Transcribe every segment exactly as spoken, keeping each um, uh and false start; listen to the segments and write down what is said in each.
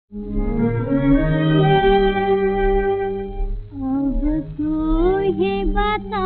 अब तू ही बता,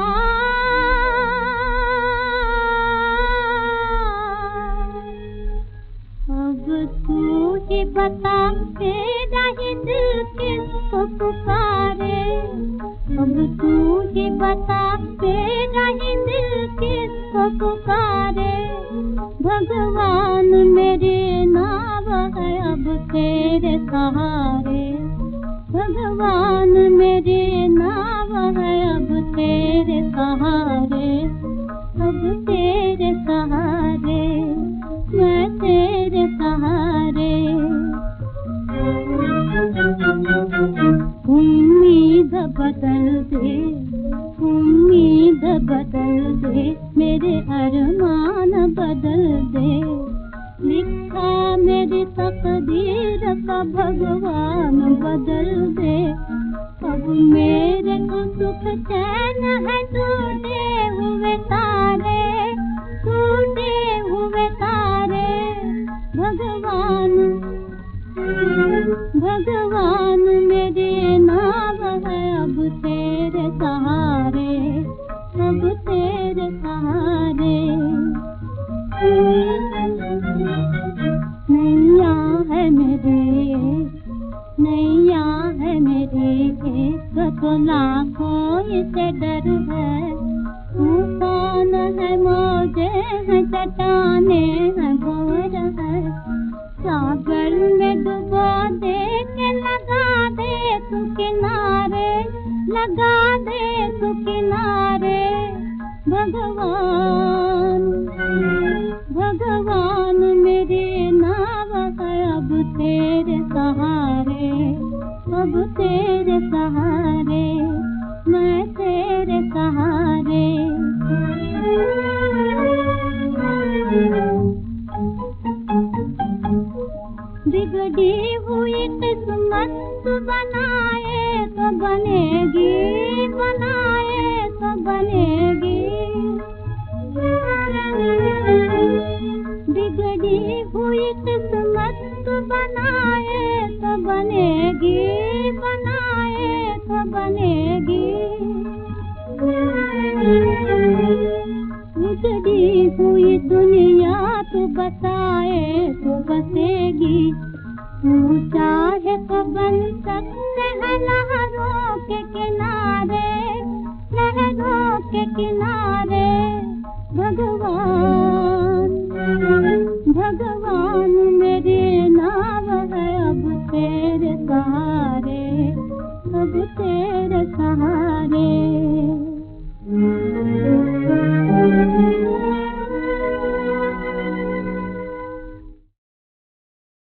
अब तू ही बता, तेरा ही दिल किसको पुकारे। अब तू ही बता, तेरा ही दिल किसको पुकारे। भगवान मेरे नाव है अब तेरे सहारे। भगवान मेरे नाव है अब तेरे सहारे। अब तेरे सहारे, मैं तेरे सहारे। उम्मीद बदल दे, उम्मीद बदल दे, मेरे अरमान बदल दे। लिखा मेरी तकदीर का भगवान बदल दे। अब मेरे को सुख चैन है टूटे हुए तारे, टूटे हुए तारे। भगवान, भगवान मेरे नाव है अब तेरे सहारे। अब तेरे सहारे। नैया है मेरे, नैया है मेरे, एक तो लाखों इसे डर है। तूफान है, मौजे हैं, चट्टाने हैं, भंवर है। सागर में डुबो दे के लगा दे तू किनारे, लगा दे तू किनारे। भगवान, भगवान मेरे नाव है अब तेरे सहारे। अब तेरे सहारे, मैं तेरे सहारे। बिगड़ी हुई किस्मत बनाए तो बनेगी, बनाए तो बनेगी। बिगड़ी हुई किस्मत बनाए तो बनेगी, बनाए तो बनेगी। उजड़ी हुई दुनिया तू बताए तो बसेगी। तू चाहे तो बन सकते हैं लहरों के किनारे, लहरों के किनारे। भगवान, भगवान मेरे नाव है अब तेरे सहारे। अब तेरे सहारे।